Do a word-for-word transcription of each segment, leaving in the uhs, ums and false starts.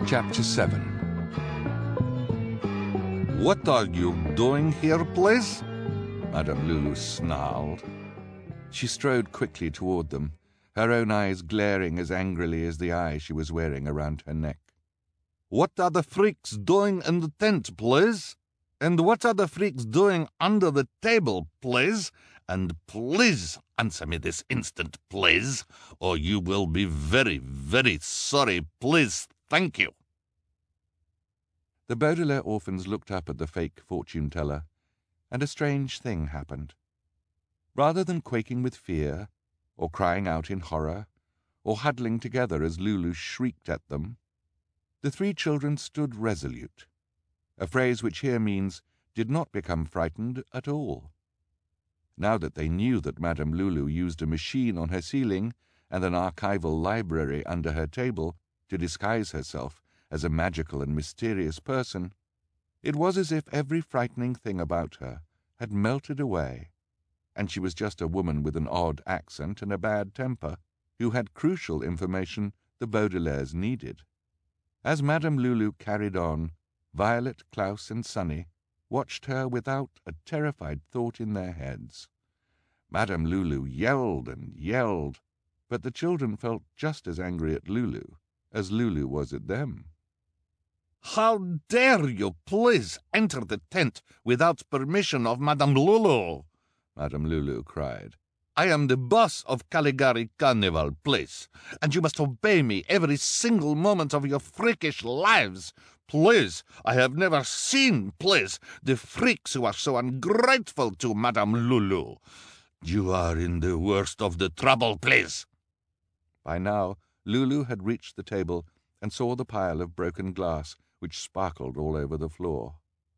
Chapter seven. "What are you doing here, please?" Madame Lulu snarled. She strode quickly toward them, her own eyes glaring as angrily as the eye she was wearing around her neck. "What are the freaks doing in the tent, please? And what are the freaks doing under the table, please? And please answer me this instant, please, or you will be very, very sorry, please. Thank you." The Baudelaire orphans looked up at the fake fortune-teller, and a strange thing happened. Rather than quaking with fear, or crying out in horror, or huddling together as Lulu shrieked at them, the three children stood resolute, a phrase which here means did not become frightened at all. Now that they knew that Madame Lulu used a machine on her ceiling and an archival library under her table to disguise herself as a magical and mysterious person, it was as if every frightening thing about her had melted away, and she was just a woman with an odd accent and a bad temper, who had crucial information the Baudelaires needed. As Madame Lulu carried on, Violet, Klaus, and Sunny watched her without a terrified thought in their heads. Madame Lulu yelled and yelled, but the children felt just as angry at Lulu as Lulu was at them. "How dare you please enter the tent without permission of Madame Lulu?" Madame Lulu cried. "I am the boss of Caligari Carnival, please, and you must obey me every single moment of your freakish lives. Please, I have never seen, please, the freaks who are so ungrateful to Madame Lulu. You are in the worst of the trouble, please." By now, Lulu had reached the table and saw the pile of broken glass which sparkled all over the floor.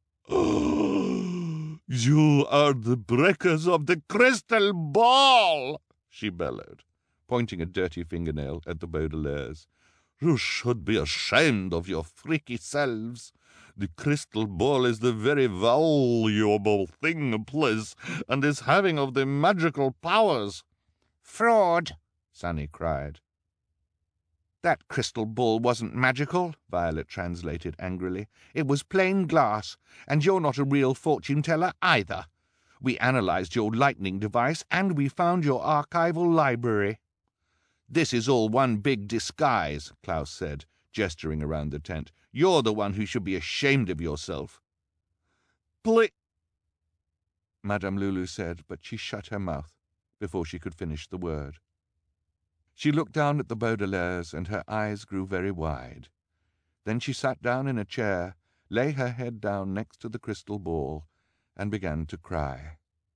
"Oh, you are the breakers of the crystal ball!" she bellowed, pointing a dirty fingernail at the Baudelaires. "You should be ashamed of your freaky selves. The crystal ball is the very valuable thing, please, and is having of the magical powers." "Fraud!" Sunny cried. "That crystal ball wasn't magical," Violet translated angrily. "It was plain glass, and you're not a real fortune-teller either. We analyzed your lightning device, and we found your archival library." "This is all one big disguise," Klaus said, gesturing around the tent. "You're the one who should be ashamed of yourself." "Please," Madame Lulu said, but she shut her mouth before she could finish the word. She looked down at the Baudelaires, and her eyes grew very wide. Then she sat down in a chair, lay her head down next to the crystal ball, and began to cry.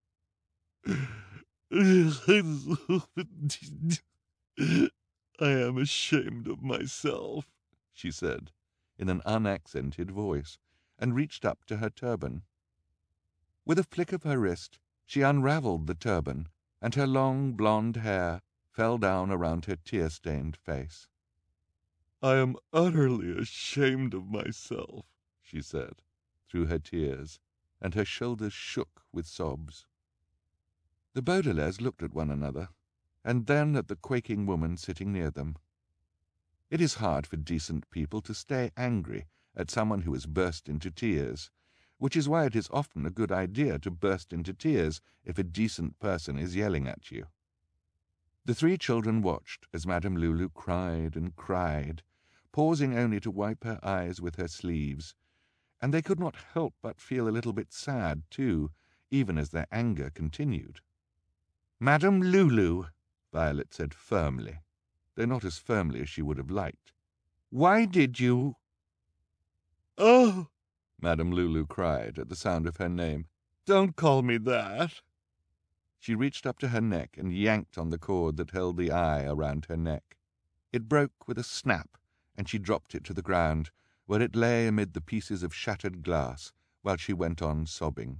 "I am ashamed of myself," she said, in an unaccented voice, and reached up to her turban. With a flick of her wrist, she unravelled the turban, and her long blonde hair fell down around her tear-stained face. "I am utterly ashamed of myself," she said, through her tears, and her shoulders shook with sobs. The Baudelaires looked at one another, and then at the quaking woman sitting near them. It is hard for decent people to stay angry at someone who has burst into tears, which is why it is often a good idea to burst into tears if a decent person is yelling at you. The three children watched as Madame Lulu cried and cried, pausing only to wipe her eyes with her sleeves, and they could not help but feel a little bit sad, too, even as their anger continued. "Madame Lulu," Violet said firmly, though not as firmly as she would have liked, "why did you—" "Oh!" Madame Lulu cried at the sound of her name. "Don't call me that." She reached up to her neck and yanked on the cord that held the eye around her neck. It broke with a snap, and she dropped it to the ground, where it lay amid the pieces of shattered glass, while she went on sobbing.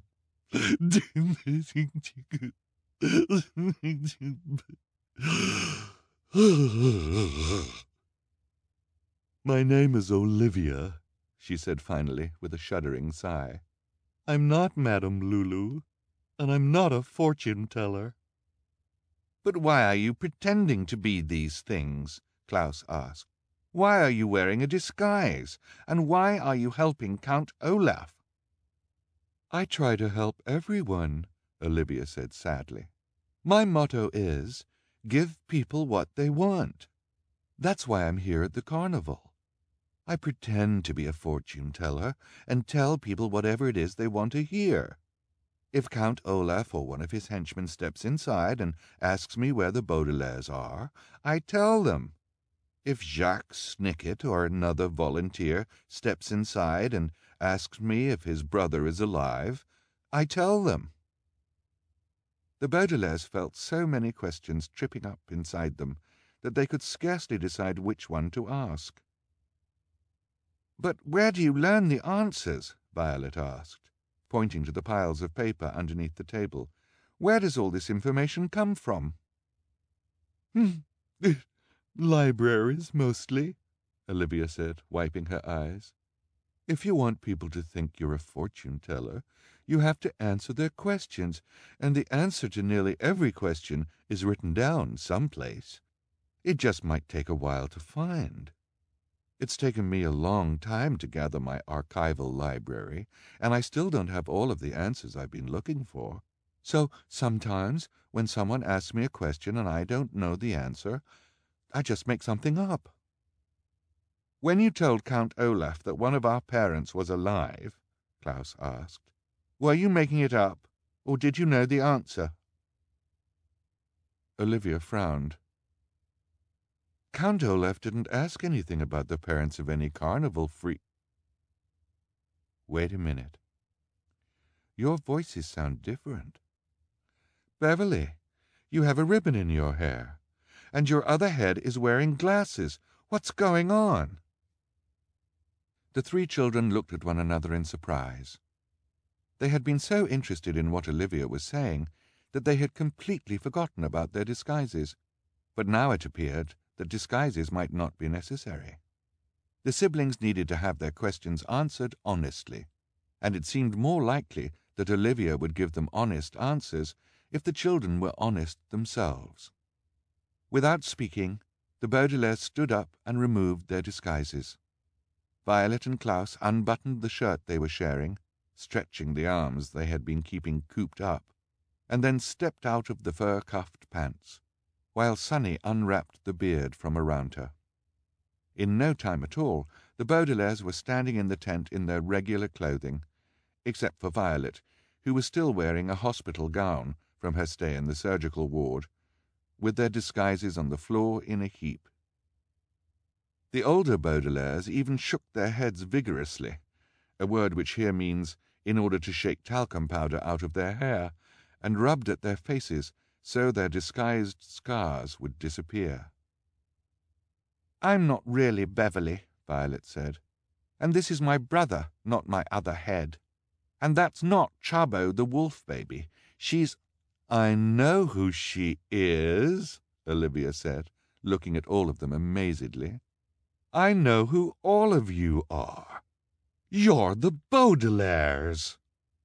"My name is Olivia," she said finally, with a shuddering sigh. "I'm not Madame Lulu, and I'm not a fortune-teller." "But why are you pretending to be these things?" Klaus asked. Why are you wearing a disguise? And why are you helping Count Olaf?" "I try to help everyone," Olivia said sadly. "My motto is, give people what they want. That's why I'm here at the carnival. I pretend to be a fortune-teller and tell people whatever it is they want to hear. If Count Olaf or one of his henchmen steps inside and asks me where the Baudelaires are, I tell them. If Jacques Snicket or another volunteer steps inside and asks me if his brother is alive, I tell them." The Baudelaires felt so many questions tripping up inside them that they could scarcely decide which one to ask. "But where do you learn the answers?" Violet asked, pointing to the piles of paper underneath the table. "Where does all this information come from?" "Libraries, mostly," Olivia said, wiping her eyes. "If you want people to think you're a fortune-teller, you have to answer their questions, and the answer to nearly every question is written down someplace. It just might take a while to find. It's taken me a long time to gather my archival library, and I still don't have all of the answers I've been looking for. So sometimes, when someone asks me a question and I don't know the answer, I just make something up." "When you told Count Olaf that one of our parents was alive," Klaus asked, "were you making it up, or did you know the answer?" Olivia frowned. "Count Olaf didn't ask anything about the parents of any carnival free—" "Wait a minute. Your voices sound different. Beverly, you have a ribbon in your hair, and your other head is wearing glasses. What's going on?" The three children looked at one another in surprise. They had been so interested in what Olivia was saying that they had completely forgotten about their disguises, but now it appeared that disguises might not be necessary. The siblings needed to have their questions answered honestly, and it seemed more likely that Olivia would give them honest answers if the children were honest themselves. Without speaking, the Baudelaires stood up and removed their disguises. Violet and Klaus unbuttoned the shirt they were sharing, stretching the arms they had been keeping cooped up, and then stepped out of the fur-cuffed pants, while Sunny unwrapped the beard from around her. In no time at all, the Baudelaires were standing in the tent in their regular clothing, except for Violet, who was still wearing a hospital gown from her stay in the surgical ward, with their disguises on the floor in a heap. The older Baudelaires even shook their heads vigorously, a word which here means in order to shake talcum powder out of their hair, and rubbed at their faces so their disguised scars would disappear. "I'm not really Beverly," Violet said, "and this is my brother, not my other head. And that's not Chabo the wolf baby. She's—" "I know who she is," Olivia said, looking at all of them amazedly. "I know who all of you are. You're the Baudelaires."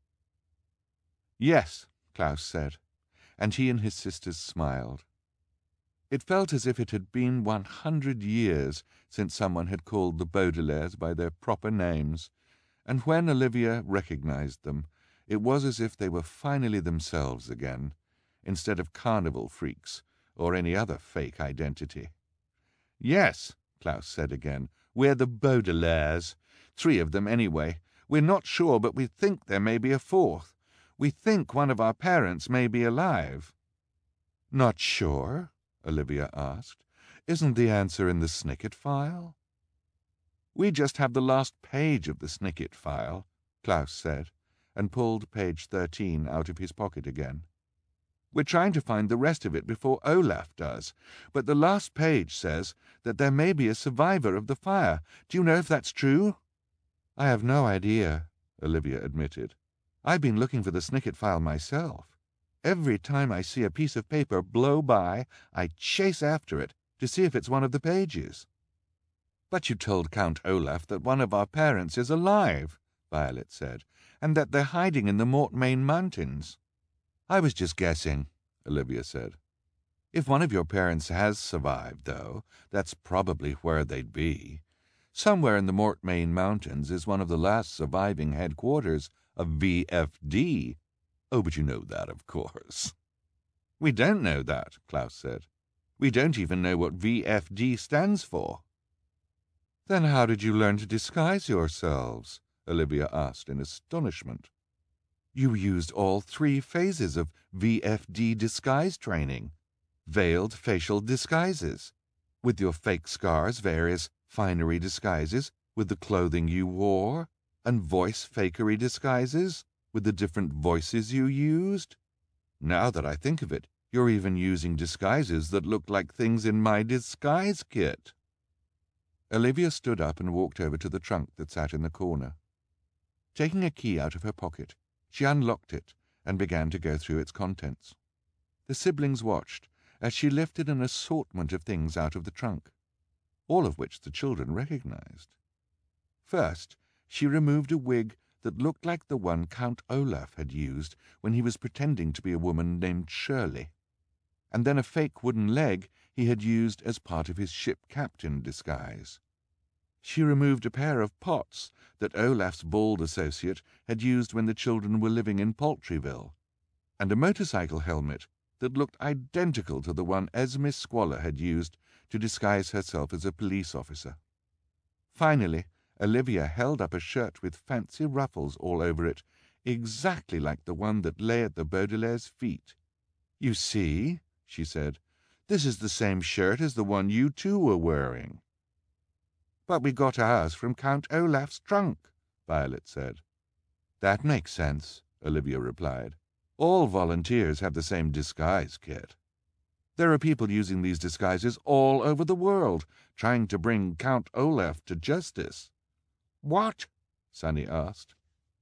"Yes," Klaus said, and he and his sisters smiled. It felt as if it had been one hundred years since someone had called the Baudelaires by their proper names, and when Olivia recognized them, it was as if they were finally themselves again, instead of carnival freaks or any other fake identity. "Yes," Klaus said again, "we're the Baudelaires. Three of them, anyway. We're not sure, but we think there may be a fourth. We think one of our parents may be alive." "Not sure?" Olivia asked. "Isn't the answer in the Snicket file?" "We just have the last page of the Snicket file," Klaus said, and pulled page thirteen out of his pocket again. "We're trying to find the rest of it before Olaf does, but the last page says that there may be a survivor of the fire. Do you know if that's true?" "I have no idea," Olivia admitted. "I've been looking for the Snicket file myself. Every time I see a piece of paper blow by, I chase after it to see if it's one of the pages." "But you told Count Olaf that one of our parents is alive," Violet said, "and that they're hiding in the Mortmain Mountains." "I was just guessing," Olivia said. If one of your parents has survived, though, that's probably where they'd be. Somewhere in the Mortmain Mountains is one of the last surviving headquarters of V F D. Oh, but you know that, of course. We don't know that, Klaus said. We don't even know what V F D stands for. Then how did you learn to disguise yourselves? Olivia asked in astonishment. You used all three phases of V F D disguise training. Veiled facial disguises, with your fake scars, various finery disguises, with the clothing you wore, and voice fakery disguises, with the different voices you used. Now that I think of it, you're even using disguises that look like things in my disguise kit. Olivia stood up and walked over to the trunk that sat in the corner. Taking a key out of her pocket, she unlocked it and began to go through its contents. The siblings watched as she lifted an assortment of things out of the trunk, all of which the children recognized. First, she removed a wig that looked like the one Count Olaf had used when he was pretending to be a woman named Shirley, and then a fake wooden leg he had used as part of his ship captain disguise. She removed a pair of pots that Olaf's bald associate had used when the children were living in Poultryville, and a motorcycle helmet that looked identical to the one Esme Squalor had used to disguise herself as a police officer. Finally, Olivia held up a shirt with fancy ruffles all over it, exactly like the one that lay at the Baudelaire's feet. "You see," she said, "this is the same shirt as the one you two were wearing." "But we got ours from Count Olaf's trunk," Violet said. "That makes sense," Olivia replied. "All volunteers have the same disguise kit. There are people using these disguises all over the world, trying to bring Count Olaf to justice." "What?" Sunny asked.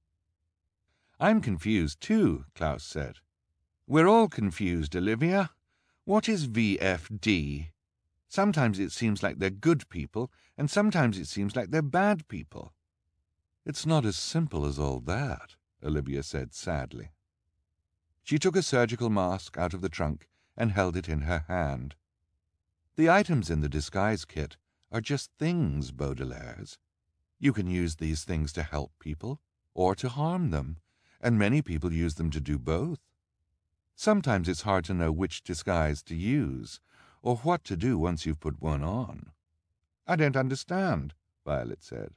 "I'm confused too," Klaus said. "We're all confused, Olivia. What is V F D? Sometimes it seems like they're good people, and sometimes it seems like they're bad people." "It's not as simple as all that," Olivia said sadly. She took a surgical mask out of the trunk and held it in her hand. "The items in the disguise kit are just things, Baudelaires. You can use these things to help people or to harm them, and many people use them to do both. Sometimes it's hard to know which disguise to use, or what to do once you've put one on." "I don't understand," Violet said.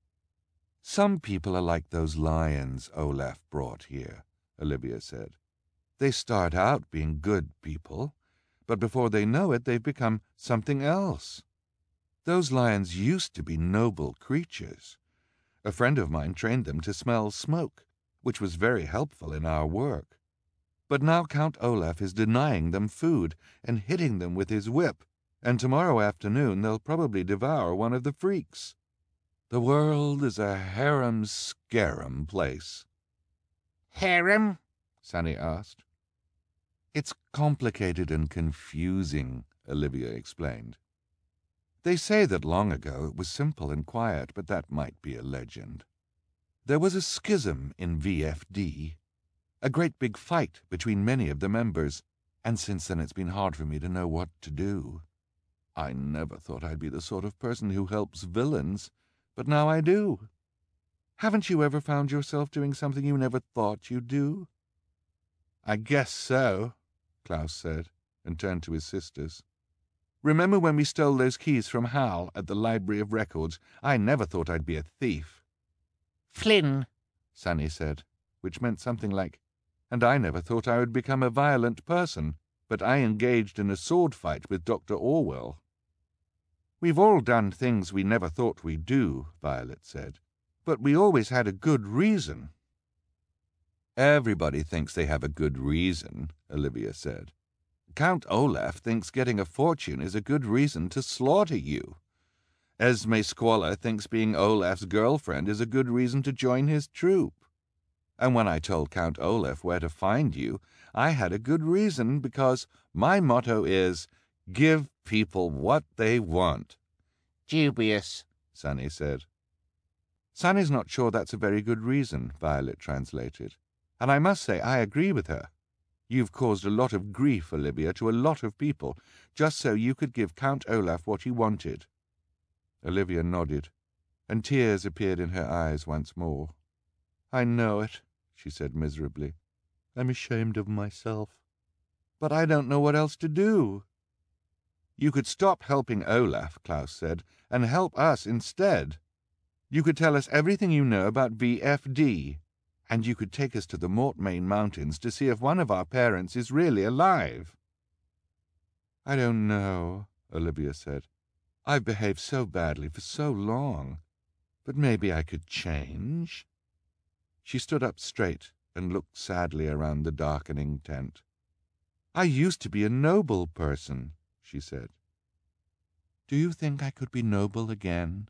"Some people are like those lions Olaf brought here," Olivia said. "They start out being good people, but before they know it, they've become something else. Those lions used to be noble creatures. A friend of mine trained them to smell smoke, which was very helpful in our work. But now Count Olaf is denying them food and hitting them with his whip, and tomorrow afternoon they'll probably devour one of the freaks. The world is a harum-scarum place." "Harem?" Sunny asked. "It's complicated and confusing," Olivia explained. "They say that long ago it was simple and quiet, but that might be a legend. There was a schism in V F D, a great big fight between many of the members, and since then it's been hard for me to know what to do. I never thought I'd be the sort of person who helps villains, but now I do. Haven't you ever found yourself doing something you never thought you'd do?" "I guess so," Klaus said, and turned to his sisters. "Remember when we stole those keys from Hal at the Library of Records? I never thought I'd be a thief." "Flynn," Sunny said, which meant something like, "And I never thought I would become a violent person, but I engaged in a sword fight with Doctor Orwell." "We've all done things we never thought we'd do," Violet said, "but we always had a good reason." "Everybody thinks they have a good reason," Olivia said. "Count Olaf thinks getting a fortune is a good reason to slaughter you. Esme Squalor thinks being Olaf's girlfriend is a good reason to join his troop. And when I told Count Olaf where to find you, I had a good reason, because my motto is, 'Give people what they want.'" "Dubious," Sunny said. "Sunny's not sure that's a very good reason," Violet translated. "And I must say I agree with her. You've caused a lot of grief, Olivia, to a lot of people, just so you could give Count Olaf what he wanted." Olivia nodded, and tears appeared in her eyes once more. "I know it," she said miserably. "I'm ashamed of myself. But I don't know what else to do." "You could stop helping Olaf," Klaus said, "and help us instead. You could tell us everything you know about V F D, and you could take us to the Mortmain Mountains to see if one of our parents is really alive." "I don't know," Olivia said. "I've behaved so badly for so long, but maybe I could change." She stood up straight and looked sadly around the darkening tent. "I used to be a noble person," she said. "Do you think I could be noble again?"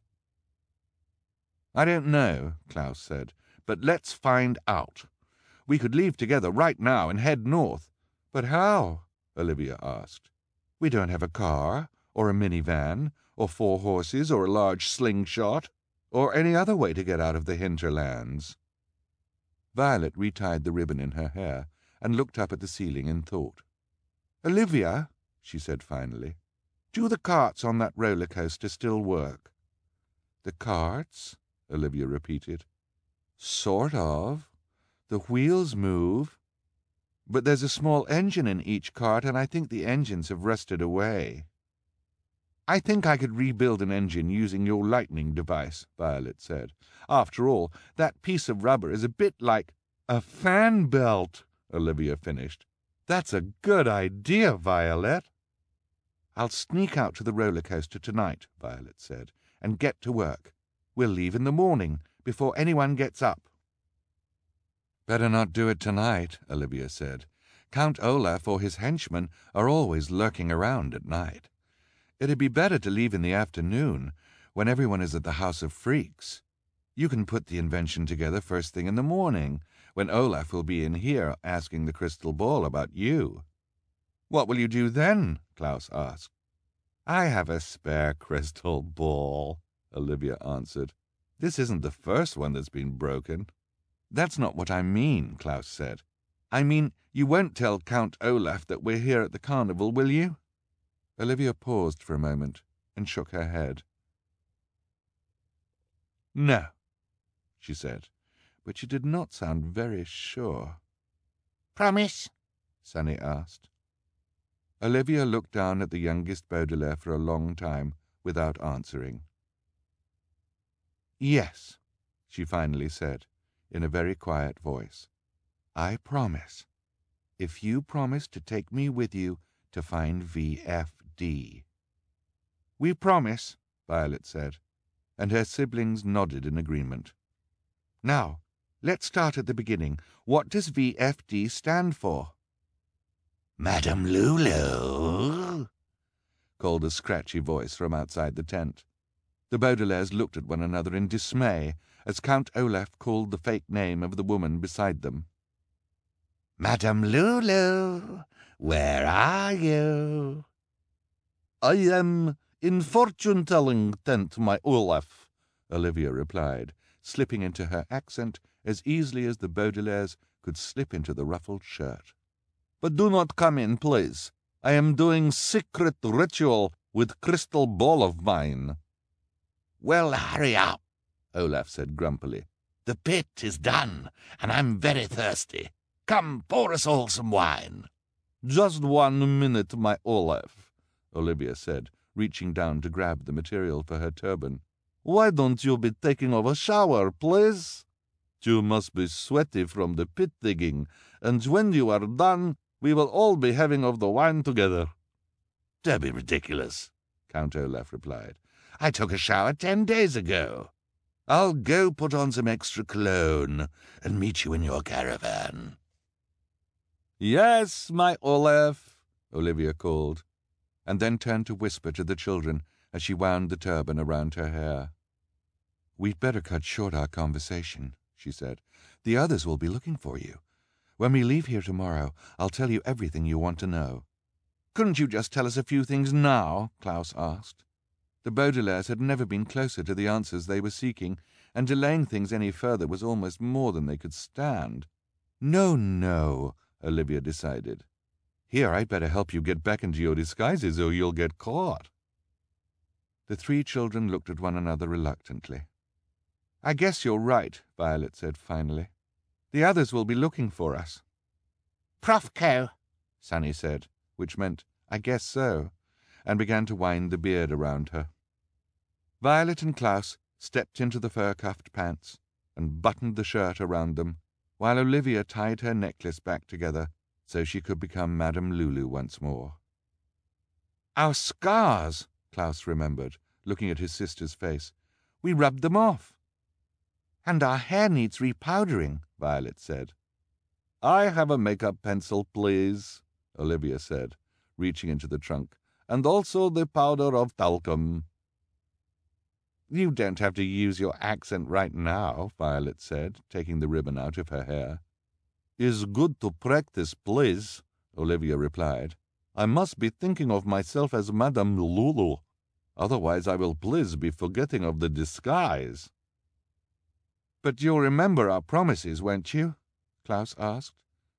"I don't know," Klaus said, "but let's find out. We could leave together right now and head north." "But how?" Olivia asked. "We don't have a car, or a minivan, or four horses, or a large slingshot, or any other way to get out of the hinterlands." Violet retied the ribbon in her hair and looked up at the ceiling in thought. "Olivia," she said finally, "do the carts on that roller coaster still work?" "The carts?" Olivia repeated. "Sort of. The wheels move. But there's a small engine in each cart, and I think the engines have rusted away." "I think I could rebuild an engine using your lightning device," Violet said. "After all, that piece of rubber is a bit like—" "A fan belt," Olivia finished. "That's a good idea, Violet." "I'll sneak out to the roller coaster tonight," Violet said, "and get to work. We'll leave in the morning, before anyone gets up." "Better not do it tonight," Olivia said. "Count Olaf or his henchmen are always lurking around at night. It'd be better to leave in the afternoon, when everyone is at the House of Freaks. You can put the invention together first thing in the morning, when Olaf will be in here asking the crystal ball about you." "What will you do then?" Klaus asked. "I have a spare crystal ball," Olivia answered. "This isn't the first one that's been broken." "That's not what I mean," Klaus said. "I mean, you won't tell Count Olaf that we're here at the carnival, will you?" Olivia paused for a moment and shook her head. "No," she said, but she did not sound very sure. "Promise?" Sunny asked. Olivia looked down at the youngest Baudelaire for a long time without answering. "Yes," she finally said, in a very quiet voice. "I promise, if you promise to take me with you to find V F D." "We promise," Violet said, and her siblings nodded in agreement. "Now, let's start at the beginning. What does V F D stand for?" "Madame Lulu," called a scratchy voice from outside the tent. The Baudelaires looked at one another in dismay as Count Olaf called the fake name of the woman beside them. "Madame Lulu, where are you?" "I am in fortune-telling tent, my Olaf," Olivia replied, slipping into her accent as easily as the Baudelaires could slip into the ruffled shirt. "But do not come in, please. I am doing secret ritual with crystal ball of mine." "Well, hurry up," Olaf said grumpily. "The pit is done, and I'm very thirsty. Come, pour us all some wine." "Just one minute, my Olaf," Olivia said, reaching down to grab the material for her turban. "Why don't you be taking a shower, please? You must be sweaty from the pit digging, and when you are done, we will all be having of the wine together." "Don't be ridiculous," Count Olaf replied. "I took a shower ten days ago. I'll go put on some extra cologne and meet you in your caravan." "Yes, my Olaf," Olivia called, and then turned to whisper to the children as she wound the turban around her hair. "We'd better cut short our conversation," she said. "The others will be looking for you. When we leave here tomorrow, I'll tell you everything you want to know." "Couldn't you just tell us a few things now?" Klaus asked. The Baudelaires had never been closer to the answers they were seeking, and delaying things any further was almost more than they could stand. "No, no," Olivia decided. Here, I'd better help you get back into your disguises or you'll get caught. The three children looked at one another reluctantly. I guess you're right, Violet said finally. The others will be looking for us. Profco, Sunny said, which meant, I guess so, and began to wind the beard around her. Violet and Klaus stepped into the fur-cuffed pants and buttoned the shirt around them, while Olivia tied her necklace back together so she could become Madame Lulu once more. Our scars, Klaus remembered, looking at his sister's face. We rubbed them off. And our hair needs repowdering, Violet said. I have a makeup pencil, please, Olivia said, reaching into the trunk, and also the powder of talcum. You don't have to use your accent right now, Violet said, taking the ribbon out of her hair. Is good to practice, please, Olivia replied. I must be thinking of myself as Madame Lulu. Otherwise I will please be forgetting of the disguise. But you'll remember our promises, won't you? Klaus asked.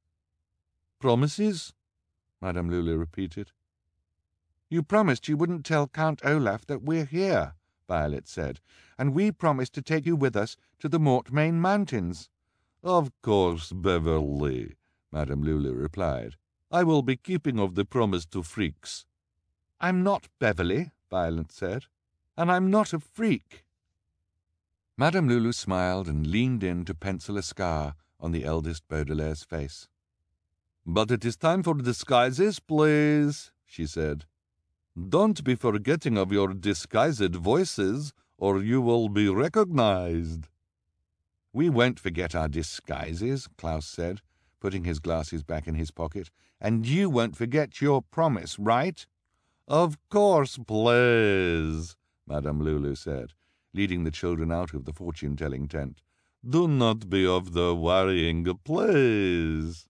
Promises? Madame Lulu repeated. You promised you wouldn't tell Count Olaf that we're here, Violet said, and we promised to take you with us to the Mortmain Mountains. Of course, Beverly, Madame Lulu replied. I will be keeping of the promise to freaks. I'm not Beverly, Violet said, and I'm not a freak. Madame Lulu smiled and leaned in to pencil a scar on the eldest Baudelaire's face. But it is time for disguises, please, she said. Don't be forgetting of your disguised voices, or you will be recognized. We won't forget our disguises, Klaus said, putting his glasses back in his pocket, and you won't forget your promise, right? Of course, please, Madame Lulu said, leading the children out of the fortune-telling tent. Do not be of the worrying, please.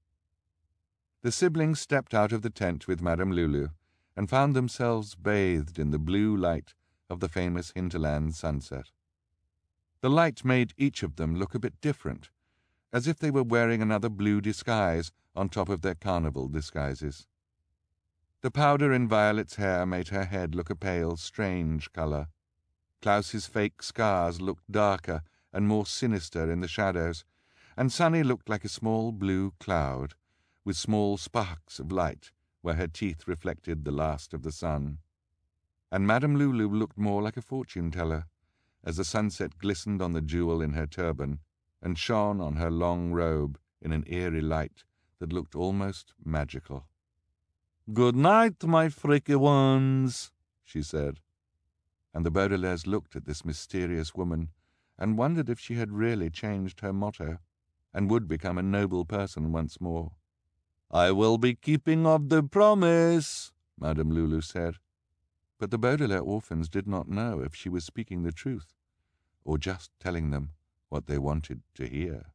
The siblings stepped out of the tent with Madame Lulu and found themselves bathed in the blue light of the famous hinterland sunset. The light made each of them look a bit different, as if they were wearing another blue disguise on top of their carnival disguises. The powder in Violet's hair made her head look a pale, strange colour. Klaus's fake scars looked darker and more sinister in the shadows, and Sunny looked like a small blue cloud, with small sparks of light where her teeth reflected the last of the sun. And Madame Lulu looked more like a fortune-teller, as the sunset glistened on the jewel in her turban and shone on her long robe in an eerie light that looked almost magical. "Good night, my freaky ones," she said. And the Baudelaires looked at this mysterious woman and wondered if she had really changed her motto and would become a noble person once more. "I will be keeping of the promise," Madame Lulu said. But the Baudelaire orphans did not know if she was speaking the truth or just telling them what they wanted to hear.